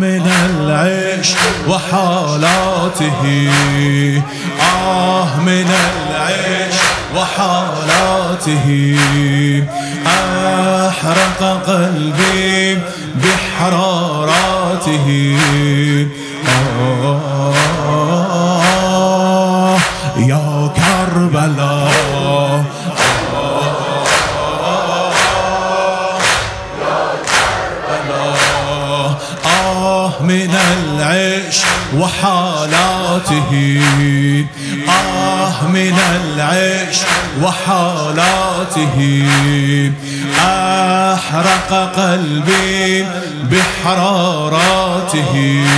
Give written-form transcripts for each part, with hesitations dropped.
من العيش وحالاته، من العيش وحالاته، أحرق قلبي بحراراته. يا كربلاء، من العيش وحالاته، من العيش وحالاته، أحرق قلبي بحراراته،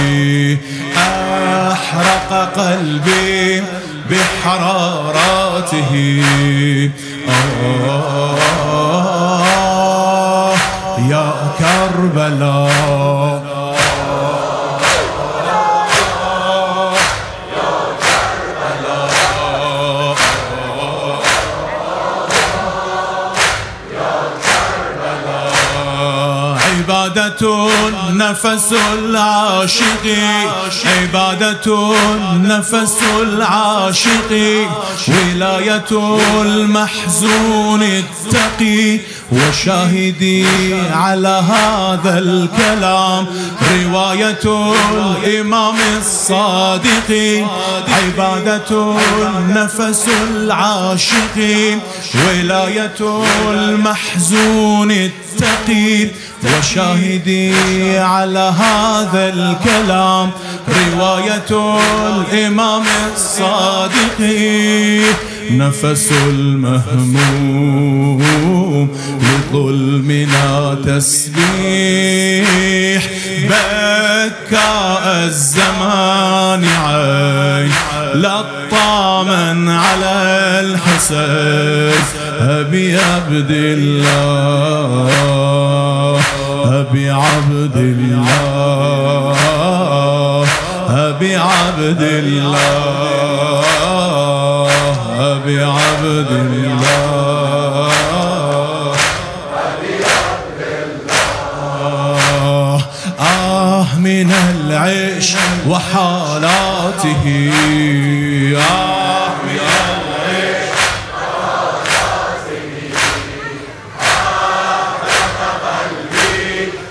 أحرق قلبي بحراراته. يا كربلاء، عبادة نفس العاشق، عبادة نفس العاشق، ولاية المحزون التقي، وشاهدي على هذا الكلام رواية الإمام الصادق. عبادة النفس العاشق، ولاية المحزون التقي، وشاهدي على هذا الكلام رواية الإمام الصادق. نفس المهموم لظلمنا تسبيح، بكاء الزمان عين لطاما على الحسين. أبي عبد الله، أبي عبد الله، أبي عبد الله، أبي عبد الله، أبي عبد الله. من العيش وحالاته، من العيش وحالاته، أحرق قلبي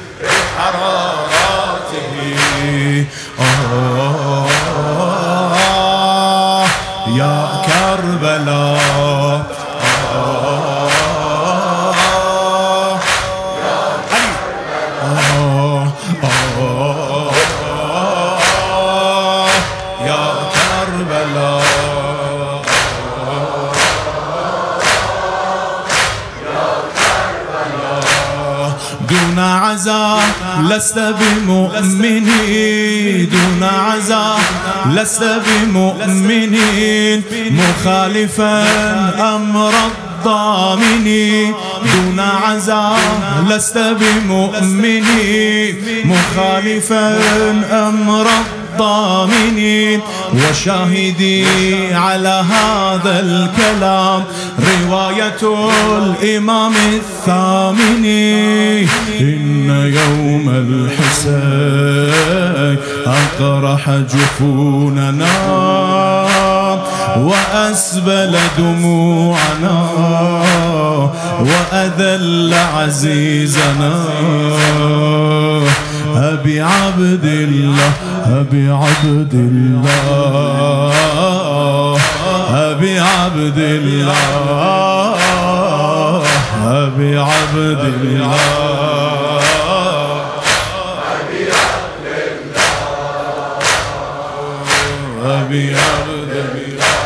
بحراراته. يا كربلاء، يا كربلاء، دون عزاء لست بمؤمنين، دون عزاء لست بمؤمنين، مخالفا أمر الضامن. دون عزاء لست بمؤمنين، مخالفا أمر الضامن، وشاهدي على هذا الكلام رواية الإمام الثامن. إن يوم الحسين أقرح جفوننا، وأسبل دموعنا، وأذل عزيزنا. أبي عبد الله، أبي عبد الله، أبي عبد الله، أبي عبد الله، أبي عبد الله، أبي عبد الله.